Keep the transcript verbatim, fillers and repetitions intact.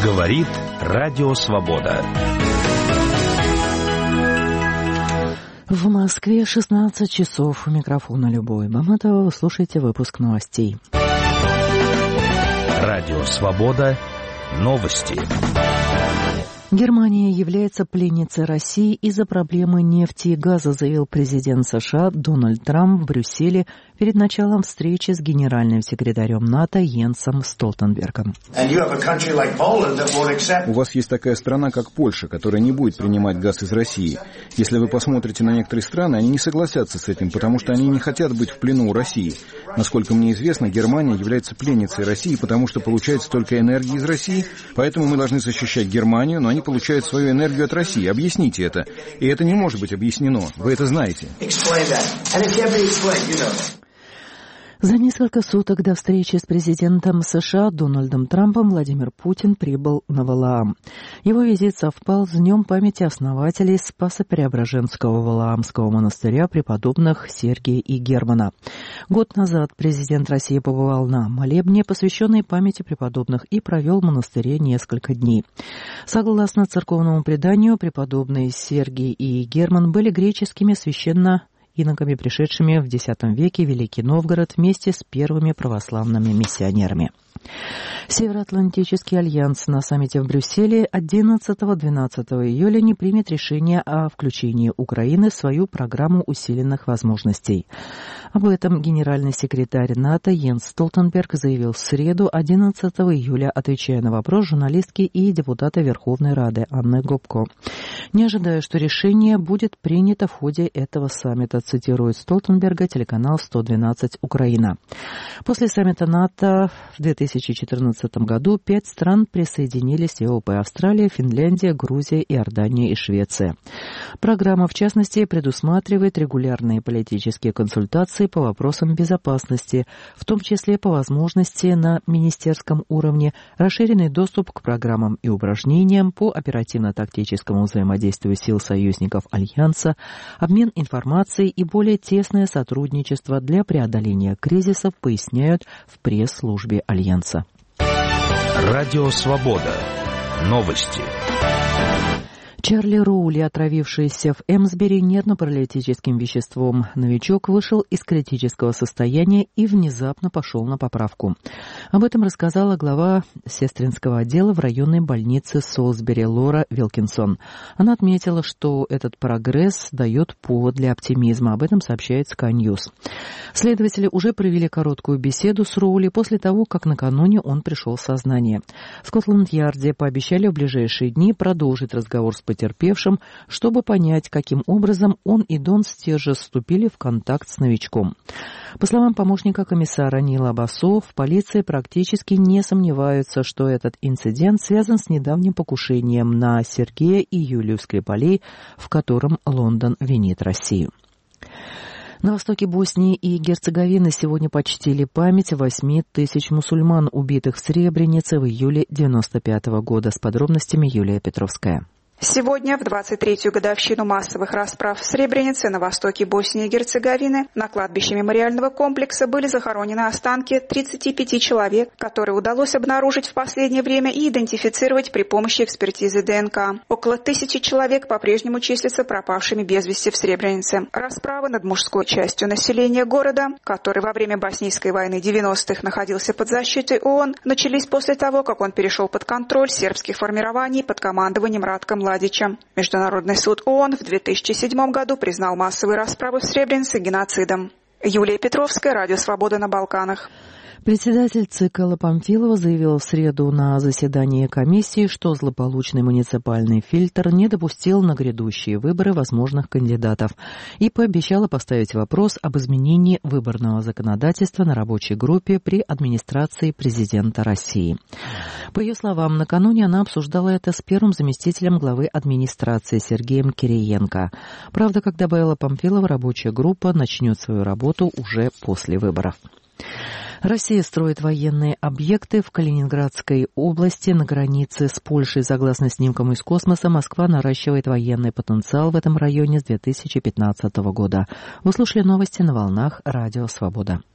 Говорит Радио Свобода. В Москве шестнадцать часов. У микрофона Любовь Маматова. Вы слушаете выпуск новостей. Радио Свобода. Новости. Германия является пленницей России из-за проблемы нефти и газа, заявил президент США Дональд Трамп в Брюсселе перед началом встречи с генеральным секретарем НАТО Йенсом Столтенбергом. У вас есть такая страна, как Польша, которая не будет принимать газ из России. Если вы посмотрите на некоторые страны, они не согласятся с этим, потому что они не хотят быть в плену у России. Насколько мне известно, Германия является пленницей России, потому что получает столько энергии из России, поэтому мы должны защищать Германию, но они получают свою энергию от России. Объясните это. И это не может быть объяснено. Вы это знаете. За несколько суток до встречи с президентом США Дональдом Трампом Владимир Путин прибыл на Валаам. Его визит совпал с Днем памяти основателей Спасо-Преображенского Валаамского монастыря преподобных Сергия и Германа. Год назад президент России побывал на молебне, посвященной памяти преподобных, и провел в монастыре несколько дней. Согласно церковному преданию, преподобные Сергий и Герман были греческими священно иноками, пришедшими в X веке в Великий Новгород вместе с первыми православными миссионерами. Североатлантический альянс на саммите в Брюсселе одиннадцатого-двенадцатого июля не примет решение о включении Украины в свою программу усиленных возможностей. Об этом генеральный секретарь НАТО Йенс Столтенберг заявил в среду, одиннадцатого июля, отвечая на вопрос журналистки и депутата Верховной Рады Анны Гопко. Не ожидая, что решение будет принято в ходе этого саммита, цитирует Столтенберга телеканал сто двенадцать Украина. После саммита НАТО в две тысячи четырнадцатом году пять стран присоединились в ЕОП: Австралия, Финляндия, Грузия, Иордания и Швеция. Программа, в частности, предусматривает регулярные политические консультации по вопросам безопасности, в том числе по возможности на министерском уровне, расширенный доступ к программам и упражнениям по оперативно-тактическому взаимодействию сил союзников Альянса, обмен информацией и более тесное сотрудничество для преодоления кризисов, поясняют в пресс-службе Альянса. Радио Свобода. Новости. Чарли Роули, отравившийся в Эмсбери нервно-паралитическим веществом новичок, вышел из критического состояния и внезапно пошел на поправку. Об этом рассказала глава сестринского отдела в районной больнице Солсбери Лора Вилкинсон. Она отметила, что этот прогресс дает повод для оптимизма. Об этом сообщает Sky News. Следователи уже провели короткую беседу с Роули после того, как накануне он пришел в сознание. В Скотланд-Ярде пообещали в ближайшие дни продолжить разговор с потерпевшим, чтобы понять, каким образом он и Дон Стержес вступили в контакт с новичком. По словам помощника комиссара Нила Басо, в полиции практически не сомневаются, что этот инцидент связан с недавним покушением на Сергея и Юлию Скрипалей, в котором Лондон винит Россию. На востоке Боснии и Герцеговины сегодня почтили память восьми тысяч мусульман, убитых в Сребренице в июле девяносто пятого года. С подробностями Юлия Петровская. Сегодня, в двадцать третью годовщину массовых расправ в Сребренице на востоке Боснии и Герцеговины, на кладбище мемориального комплекса были захоронены останки тридцати пяти человек, которые удалось обнаружить в последнее время и идентифицировать при помощи экспертизы ДНК. Около тысячи человек по-прежнему числятся пропавшими без вести в Сребренице. Расправы над мужской частью населения города, который во время Боснийской войны девяностых находился под защитой ООН, начались после того, как он перешел под контроль сербских формирований под командованием Ратка Младича. Международный суд ООН в две тысячи седьмом году признал массовые расправы в Сребренице геноцидом. Юлия Петровская, Радио Свобода на Балканах. Председатель ЦИК Элла Памфилова заявила в среду на заседании комиссии, что злополучный муниципальный фильтр не допустил на грядущие выборы возможных кандидатов и пообещала поставить вопрос об изменении выборного законодательства на рабочей группе при администрации президента России. По ее словам, накануне она обсуждала это с первым заместителем главы администрации Сергеем Кириенко. Правда, как добавила Памфилова, рабочая группа начнет свою работу уже после выборов. Россия строит военные объекты в Калининградской области на границе с Польшей. Согласно снимкам из космоса, Москва наращивает военный потенциал в этом районе с две тысячи пятнадцатого года. Вы слушали новости на волнах Радио Свобода.